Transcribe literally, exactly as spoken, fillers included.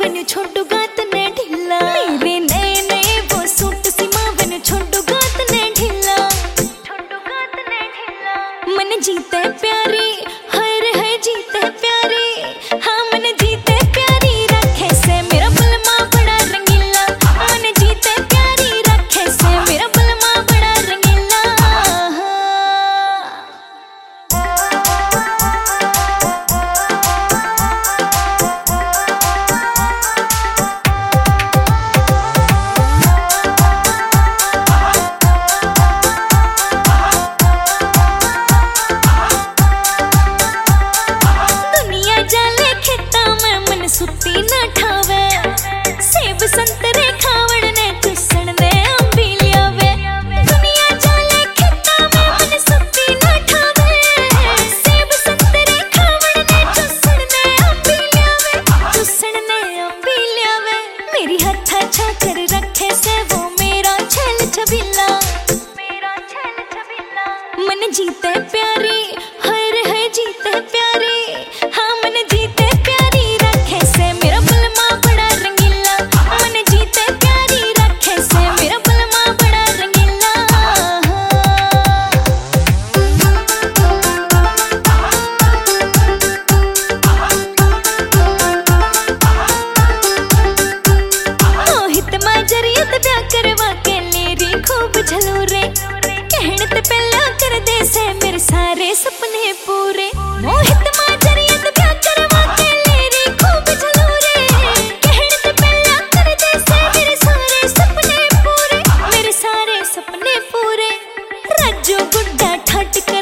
बिन छोड़ूगा तने ढीला। मेरे नए नए वो सूट सीमा बिन छोड़ूगा तने ढीला। मन जीते प्यारी हाय रे हाय जीते प्यारी। हाँ मन जीते प्यारी रखे से मेरा बलमा बड़ा रंगीला। मन जीते प्यारी रखे से मेरा बलमा बड़ा रंगीला। सुती ना ठावे सेब संतरे खावण ने चुसण दे अंबी ल्यावे। दुनिया जाले खेता में मन सुती ना ठावे सेब संतरे खावण ने चुसण दे अंबी ल्यावे। चुसण ने अंबी ल्यावे मेरी हथा छा कर रखे से वो मेरा छल छबीला। मेरा छल छबीला मन जीते प्यारी हाय रे हाय जीते प्यारी। हाँ मन जीते प्यारी से मेरा बलमा बड़ा रंगीला। मन जीते प्यारी रखे से मेरा बलमा बड़ा रंगीला। मोहित माजरियत ब्याह करवा के लेरी खूब झलूरे। कहने ते पहला कर दे से मेरे सारे सपने पूरे। मोहित माजरियत ब्याह करवा के लेरी खूब झलूरे। कहने ते पहला कर दे से मेरे सारे सपने पूरे। मेरे सारे सपने पूरे। राजू गुड्डा ठाट